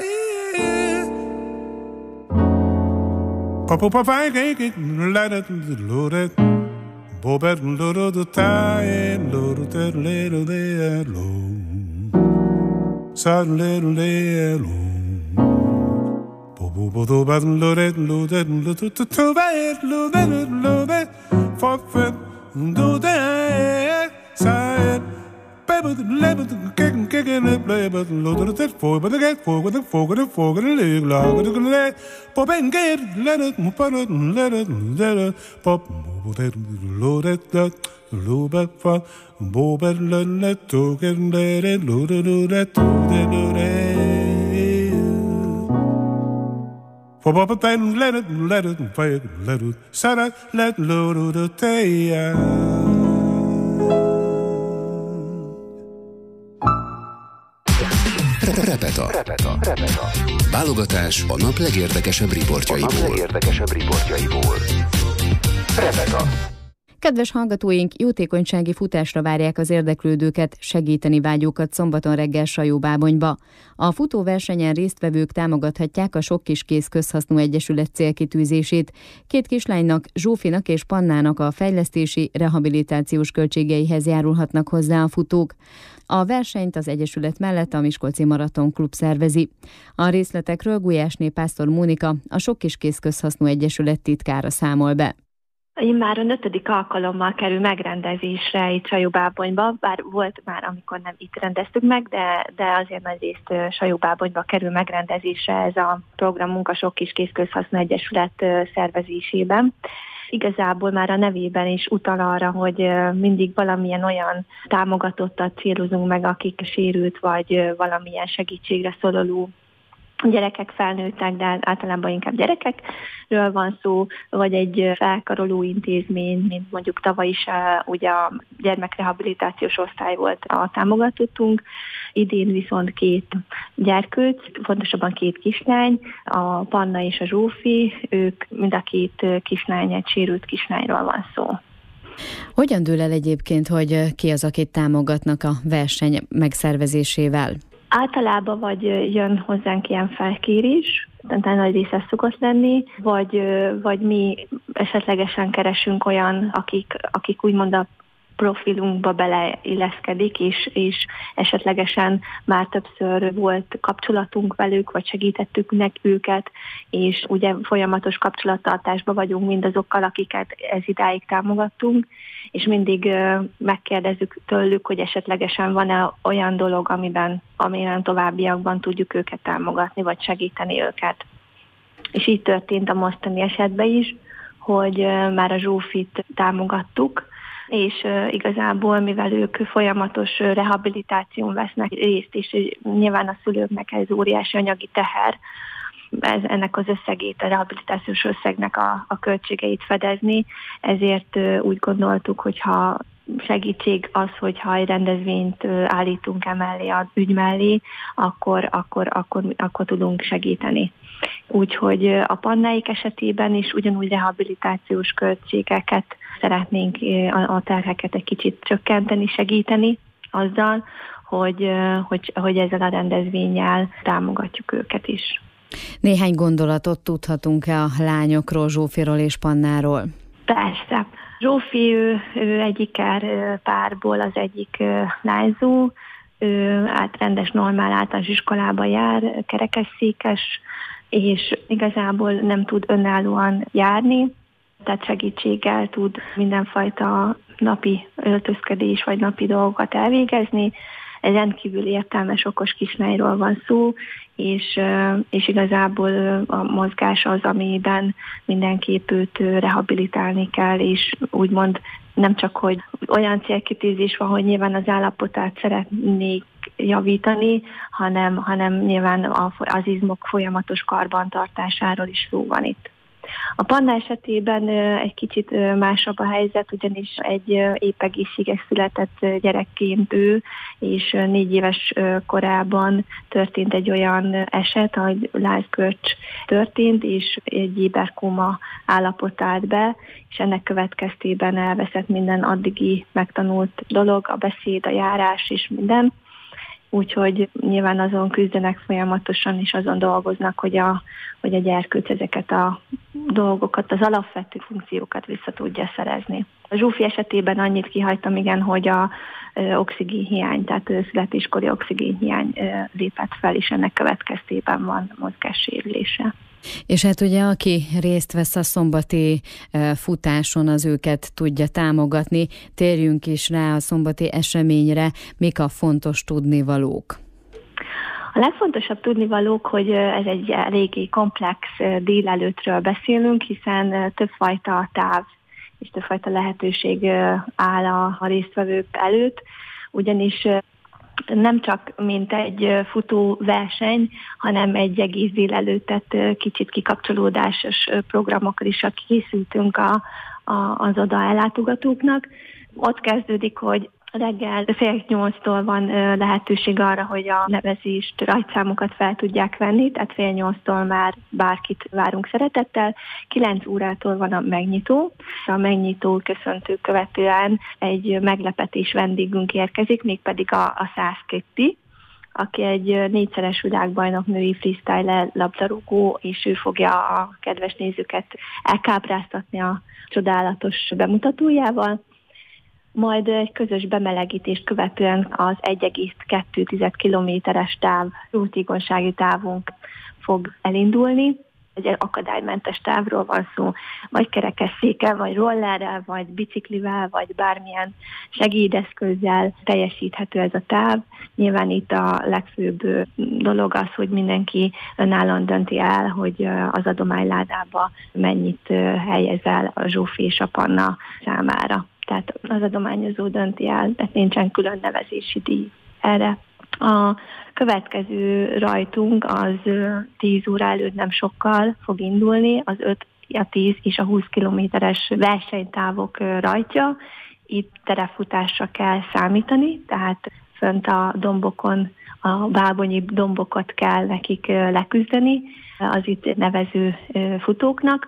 Papa, papa, cake, let it, load it, Bobet, load the tie, load it, little there, low, sad little there, low, Bobo, Bobo, but load it, load it, load it, to bed, load it, load it, forfeit, do that, side. But the level to kick and kick and play, but load it for, but the get for with the fork and the fork and the leg, log with the leg, pop and get, let it, move it, let it, let it, pop, move it, load it, that, load back for, bob and let it, took and let it, load it, load it, load it. For pop a pen, let it, let it, fire, let it, sad, let load the tail. Repeta. Repeta. Repeta. Válogatás a nap legérdekesebb riportjaiból. A nap legérdekesebb riportjaiból. Repeta. Kedves hallgatóink, jótékonysági futásra várják az érdeklődőket, segíteni vágyókat szombaton reggel Sajóbábonyba. A futóversenyen résztvevők támogathatják a Sok Kis Kéz Közhasznú Egyesület célkitűzését. Két kislánynak, Zsófinak és Pannának a fejlesztési, rehabilitációs költségeihez járulhatnak hozzá a futók. A versenyt az Egyesület mellett a Miskolci Maraton Klub szervezi. A részletekről Gulyásné Pásztor Mónika, a Sok Kis Kéz Közhasznú Egyesület titkára számol be. Immáron ötödik alkalommal kerül megrendezésre itt Sajóbábonyba, bár volt már, amikor nem itt rendeztük meg, de, de azért nagy részt Sajóbábonyba kerül megrendezésre ez a programunk a Sok Kis Kéz Közhasznú Egyesület szervezésében. Igazából már a nevében is utal arra, hogy mindig valamilyen olyan támogatottat célozunk meg, akik sérült vagy valamilyen segítségre szoruló gyerekek, felnőttek, de általában inkább gyerekekről van szó, vagy egy felkaroló intézmény, mint mondjuk tavaly is ugye a gyermekrehabilitációs osztály volt a támogatottunk, idén viszont két gyerkőc, pontosabban két kislány, a Panna és a Zsófi, ők mind a két kislány, egy sérült kislányról van szó. Hogyan dől el egyébként, hogy ki az, akit támogatnak a verseny megszervezésével? Általában vagy jön hozzánk ilyen felkérés, tehát nagy része szokott lenni, vagy, vagy mi esetlegesen keresünk olyan, akik, akik úgymond a profilunkba beleilleszkedik, és, és esetlegesen már többször volt kapcsolatunk velük, vagy segítettük nek őket, és ugye folyamatos kapcsolattartásban vagyunk mindazokkal, akiket ez idáig támogattunk, és mindig megkérdezzük tőlük, hogy esetlegesen van-e olyan dolog, amiben, amiben továbbiakban tudjuk őket támogatni, vagy segíteni őket. És így történt a mostani esetben is, hogy már a Zsófit támogattuk, és igazából, mivel ők folyamatos rehabilitáción vesznek részt, és nyilván a szülőknek ez óriási anyagi teher, ez, ennek az összegét, a rehabilitációs összegnek a, a költségeit fedezni, ezért úgy gondoltuk, hogyha segítség az, hogyha egy rendezvényt állítunk emellé, az ügy mellé, akkor, akkor, akkor, akkor tudunk segíteni. Úgyhogy a Pannáik esetében is ugyanúgy rehabilitációs költségeket szeretnénk, a terheket egy kicsit csökkenteni, segíteni azzal, hogy, hogy, hogy ezzel a rendezvénnyel támogatjuk őket is. Néhány gondolatot tudhatunk-e a lányokról, Zsófiról és Pannáról? Persze. Zsófi, ő, ő egyik párból az egyik lányzó, ő át rendes, normál általános iskolába jár, kerekesszékes, és igazából nem tud önállóan járni, tehát segítséggel tud mindenfajta napi öltözködés vagy napi dolgokat elvégezni. Egy rendkívül értelmes, okos kislányról van szó, és, és igazából a mozgás az, amiben mindenképp őt rehabilitálni kell, és úgymond nem csak, hogy olyan célkitűzés van, hogy nyilván az állapotát szeretnék javítani, hanem, hanem nyilván az izmok folyamatos karbantartásáról is szó van itt. A Panna esetében egy kicsit másabb a helyzet, ugyanis egy épp egészséges született gyerekként ő, és négy éves korában történt egy olyan eset, hogy lázgörcs történt, és egy éberkóma állapot állt be, és ennek következtében elveszett minden addigi megtanult dolog, a beszéd, a járás és minden. Úgyhogy nyilván azon küzdenek folyamatosan, és azon dolgoznak, hogy a, hogy a gyerkőc ezeket a dolgokat, az alapvető funkciókat vissza tudja szerezni. A Zsófi esetében annyit kihagytam, igen, hogy a oxigénhiány, tehát születéskori oxigénhiány lépett fel, és ennek következtében van mozgássérülése. És hát ugye, aki részt vesz a szombati futáson, az őket tudja támogatni. Térjünk is rá a szombati eseményre, mik a fontos tudnivalók? A legfontosabb tudnivalók, hogy ez egy eléggé komplex délelőttről beszélünk, hiszen többfajta táv és többfajta lehetőség áll a résztvevők előtt, ugyanis nem csak mint egy futóverseny, hanem egy egész délelőttet kicsit kikapcsolódásos programokkal is készültünk a, a, az oda ellátogatóknak. Ott kezdődik, hogy Reggel fél nyolctól van lehetőség arra, hogy a nevezést, rajtszámokat fel tudják venni, tehát fél nyolctól már bárkit várunk szeretettel. Kilenc órától van a megnyitó. A megnyitó köszöntő követően egy meglepetés vendégünk érkezik, mégpedig a, a Szász Kitty, aki egy négyszeres világbajnok női freestyle labdarúgó, és ő fogja a kedves nézőket elkápráztatni a csodálatos bemutatójával. Majd egy közös bemelegítést követően az egy egész kettő kilométeres táv, útígonsági távunk fog elindulni. Egy akadálymentes távról van szó, vagy kerekesszékkel, vagy rollerrel, vagy biciklivel, vagy bármilyen segédeszközzel teljesíthető ez a táv. Nyilván itt a legfőbb dolog az, hogy mindenki önállóan dönti el, hogy az adományládába mennyit helyez el a Zsófi és a Panna számára. Tehát az adományozó dönti el, tehát nincsen külön nevezési díj erre. A következő rajtunk az tíz óra előtt nem sokkal fog indulni, az öt, a tíz és a húsz kilométeres versenytávok rajtja. Itt terepfutásra kell számítani, tehát fönt a dombokon, a bábonyi dombokat kell nekik leküzdeni az itt nevező futóknak,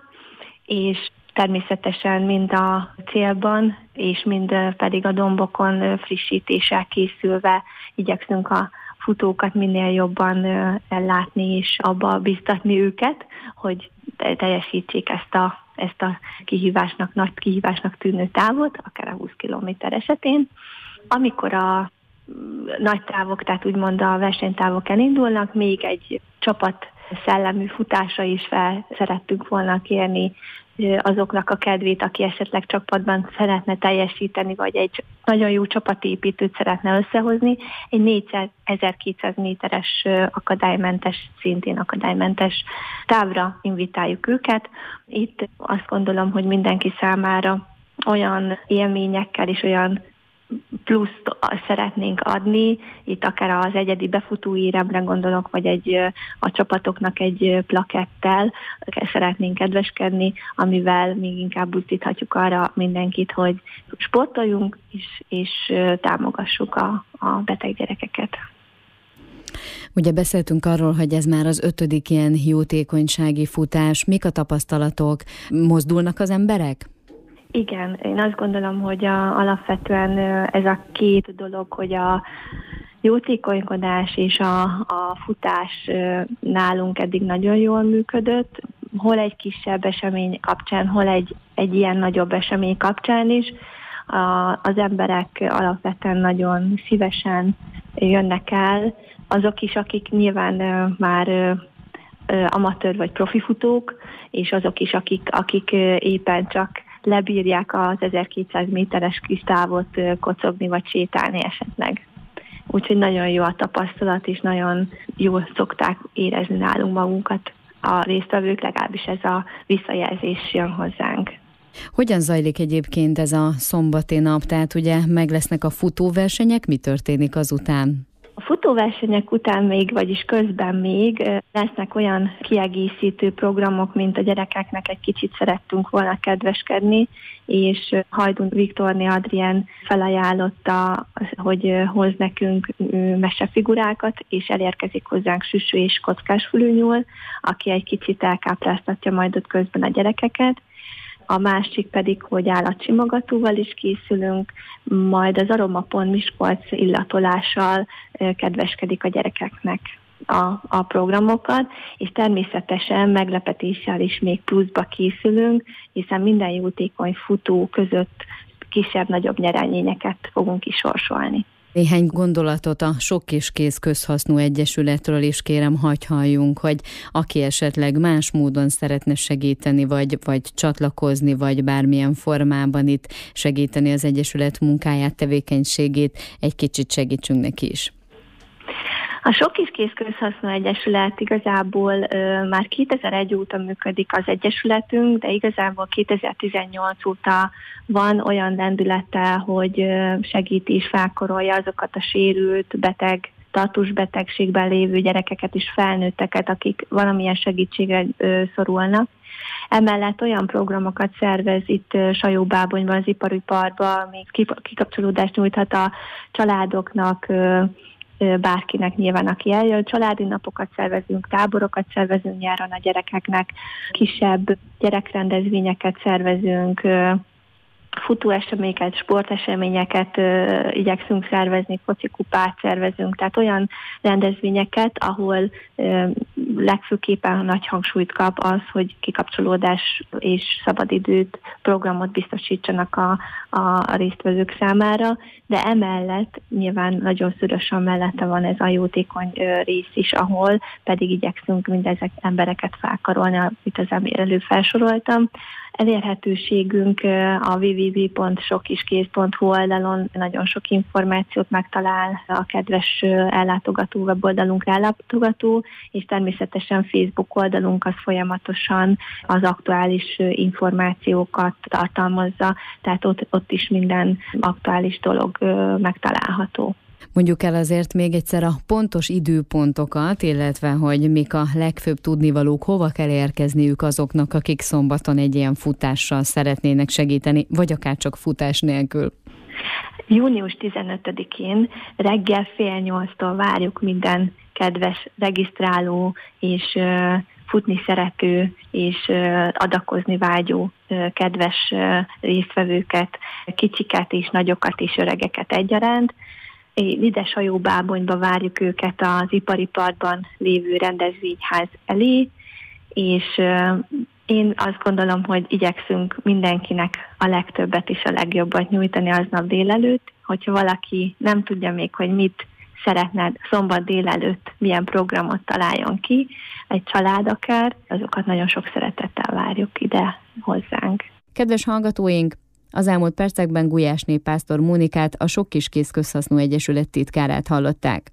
és természetesen mind a célban, és mind pedig a dombokon frissítéssel készülve igyekszünk a futókat minél jobban ellátni, és abba biztatni őket, hogy teljesítsék ezt a, ezt a kihívásnak, nagy kihívásnak tűnő távot, akár a húsz kilométer esetén. Amikor a nagy távok, tehát úgymond a versenytávok elindulnak, még egy csapat szellemű futásra is fel szerettünk volna kérni azoknak a kedvét, aki esetleg csapatban szeretne teljesíteni, vagy egy nagyon jó csapatépítőt szeretne összehozni. Egy négyezer-kétszáz méteres akadálymentes, szintén akadálymentes távra invitáljuk őket. Itt azt gondolom, hogy mindenki számára olyan élményekkel és olyan pluszt szeretnénk adni, itt akár az egyedi befutóéremre gondolok, vagy egy, a csapatoknak egy plakettel szeretnénk kedveskedni, amivel még inkább buzdíthatjuk arra mindenkit, hogy sportoljunk és, és támogassuk a, a beteg gyerekeket. Ugye beszéltünk arról, hogy ez már az ötödik ilyen jótékonysági futás. Mik a tapasztalatok? Mozdulnak az emberek? Igen, én azt gondolom, hogy a, alapvetően ez a két dolog, hogy a jótékonykodás és a, a futás nálunk eddig nagyon jól működött, hol egy kisebb esemény kapcsán, hol egy, egy ilyen nagyobb esemény kapcsán is. A, az emberek alapvetően nagyon szívesen jönnek el, azok is, akik nyilván már amatőr vagy profifutók, és azok is, akik, akik éppen csak lebírják az ezerkétszáz méteres kis távot kocogni vagy sétálni esetleg. Úgyhogy nagyon jó a tapasztalat, és nagyon jól szokták érezni nálunk magunkat a résztvevők, legalábbis ez a visszajelzés jön hozzánk. Hogyan zajlik egyébként ez a szombati nap? Tehát ugye meg lesznek a futóversenyek, mi történik azután? A futóversenyek után még, vagyis közben még lesznek olyan kiegészítő programok, mint a gyerekeknek egy kicsit szerettünk volna kedveskedni, és Hajdú Viktorné Adrien felajánlotta, hogy hoz nekünk mesefigurákat, és elérkezik hozzánk Süsű és Kockásfülűnyúl, aki egy kicsit elkápráztatja majd ott közben a gyerekeket. A másik pedig, hogy állatsimogatóval is készülünk, majd az Aromapont Miskolc illatolással kedveskedik a gyerekeknek a, a programokat, és természetesen meglepetéssel is még pluszba készülünk, hiszen minden jótékony futó között kisebb-nagyobb nyereményeket fogunk kisorsolni. Néhány gondolatot a Sok Kis Kéz Közhasznú Egyesületről is kérem, hagy halljunk, hogy aki esetleg más módon szeretne segíteni, vagy, vagy csatlakozni, vagy bármilyen formában itt segíteni az Egyesület munkáját, tevékenységét, egy kicsit segítsünk neki is. A Sok Kis Kéz Közhasznú Egyesület igazából ö, már kétezer-egy óta működik az egyesületünk, de igazából kétezer-tizennyolc óta van olyan lendülete, hogy ö, segíti és felkorolja azokat a sérült, beteg, tartós betegségben lévő gyerekeket és felnőtteket, akik valamilyen segítségre ö, szorulnak. Emellett olyan programokat szervez itt Sajóbábonyban, az ipari parkban, ami kikapcsolódást nyújthat a családoknak, bárkinek nyilván, aki eljön. Családi napokat szervezünk, táborokat szervezünk nyáron a gyerekeknek, kisebb gyerekrendezvényeket szervezünk, futóeseményeket, sporteseményeket ö, igyekszünk szervezni, focikupát szervezünk, tehát olyan rendezvényeket, ahol ö, legfőképpen nagy hangsúlyt kap az, hogy kikapcsolódás és szabadidőt, programot biztosítsanak a, a, a résztvevők számára, de emellett nyilván nagyon szorosan mellette van ez a jótékony ö, rész is, ahol pedig igyekszünk mindezek embereket felkarolni, amit az előbb felsoroltam. Elérhetőségünk a double-u double-u double-u pont sokiskéz pont hu oldalon nagyon sok információt megtalál a kedves ellátogató, weboldalunkra ellátogató, és természetesen Facebook oldalunk az folyamatosan az aktuális információkat tartalmazza, tehát ott, ott is minden aktuális dolog megtalálható. Mondjuk el azért még egyszer a pontos időpontokat, illetve hogy mik a legfőbb tudnivalók, hova kell érkezniük azoknak, akik szombaton egy ilyen futással szeretnének segíteni, vagy akár csak futás nélkül. június tizenötödikén reggel fél nyolctól várjuk minden kedves regisztráló és uh, futni szerető és uh, adakozni vágyó uh, kedves uh, résztvevőket, kicsiket és nagyokat és öregeket egyaránt. Ide Sajóbábonyba várjuk őket az ipari parkban lévő rendezvényház elé, és uh, én azt gondolom, hogy igyekszünk mindenkinek a legtöbbet és a legjobbat nyújtani aznap délelőtt, hogyha valaki nem tudja még, hogy mit szeretne szombat délelőtt, milyen programot találjon ki, egy család akár, azokat nagyon sok szeretettel várjuk ide hozzánk. Kedves hallgatóink! Az elmúlt percekben Gulyásné Pásztor Mónikát, a Sok Kiskész Közhasznú Egyesület titkárát hallották.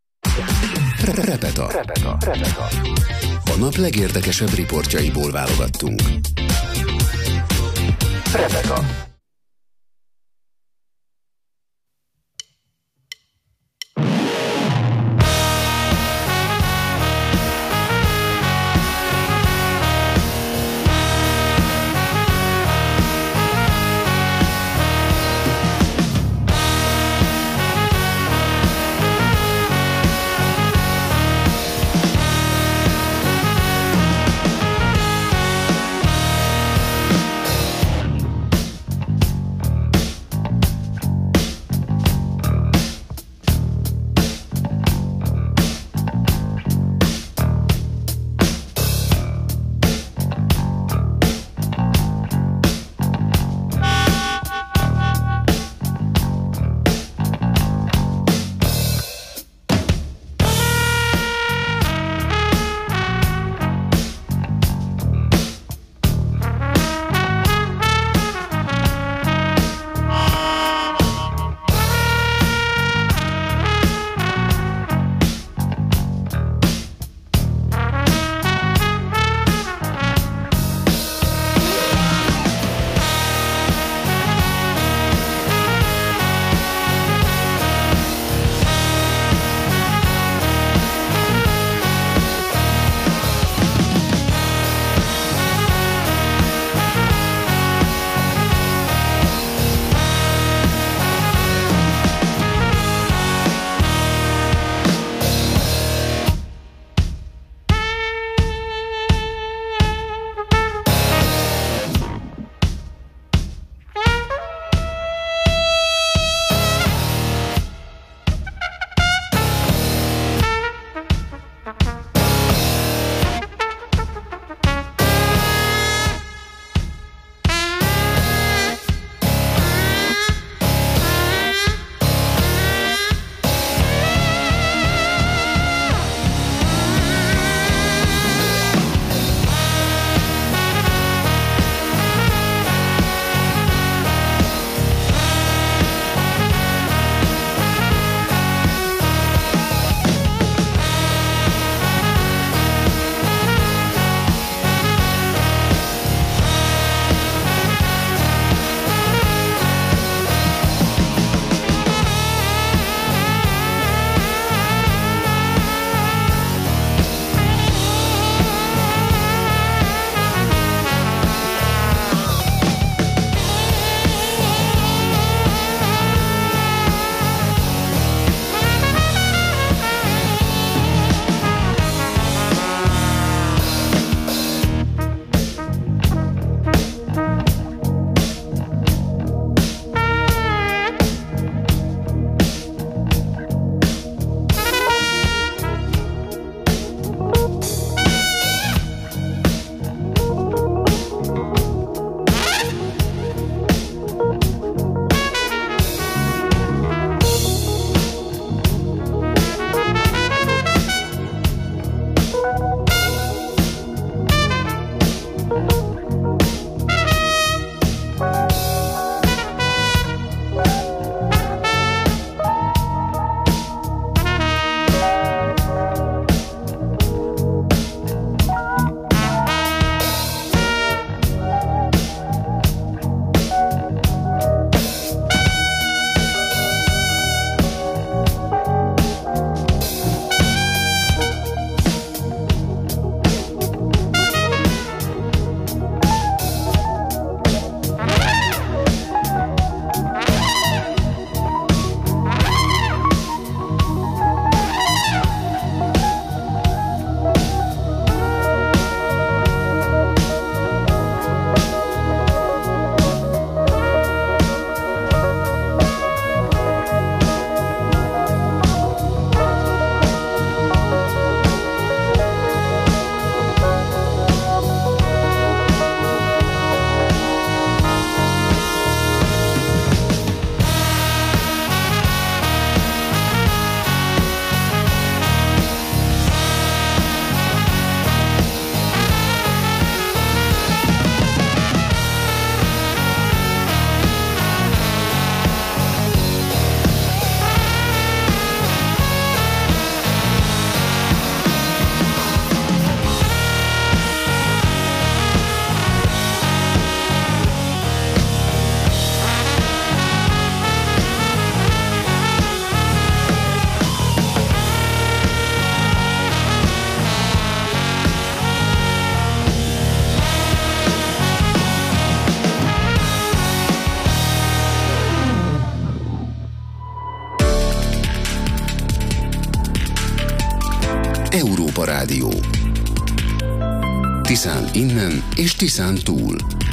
Repeta. Repeta. Repeta. A nap legérdekesebb riportjaiból válogattunk. Repeta. Európa Rádió. Tiszán innen és Tiszán túl.